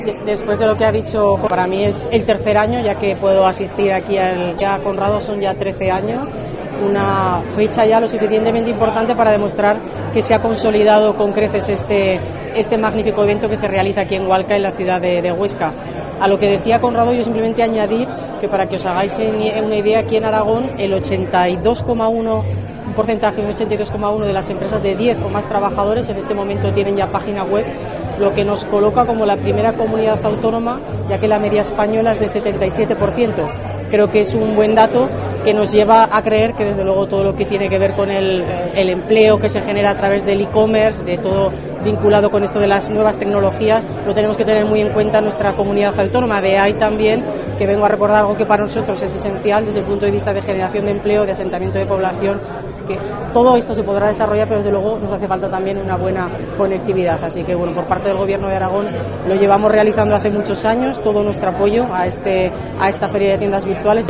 Después de lo que ha dicho, para mí es el tercer año, ya que puedo asistir aquí ya Conrado son ya 13 años, una fecha ya lo suficientemente importante para demostrar que se ha consolidado con creces este magnífico evento que se realiza aquí en Hualca, en la ciudad de Huesca. A lo que decía Conrado, yo simplemente añadir que para que os hagáis una idea, aquí en Aragón el 82,1%, un porcentaje, un 82,1% de las empresas de 10 o más trabajadores en este momento tienen ya página web, lo que nos coloca como la primera comunidad autónoma, ya que la media española es del 77%. Creo que es un buen dato que nos lleva a creer que desde luego todo lo que tiene que ver con el empleo que se genera a través del e-commerce, de todo vinculado con esto de las nuevas tecnologías, lo tenemos que tener muy en cuenta en nuestra comunidad autónoma. De ahí también que vengo a recordar algo que para nosotros es esencial desde el punto de vista de generación de empleo, de asentamiento de población, que todo esto se podrá desarrollar, pero desde luego nos hace falta también una buena conectividad. Así que bueno, por parte del Gobierno de Aragón lo llevamos realizando hace muchos años, todo nuestro apoyo a esta feria de tiendas virtuales.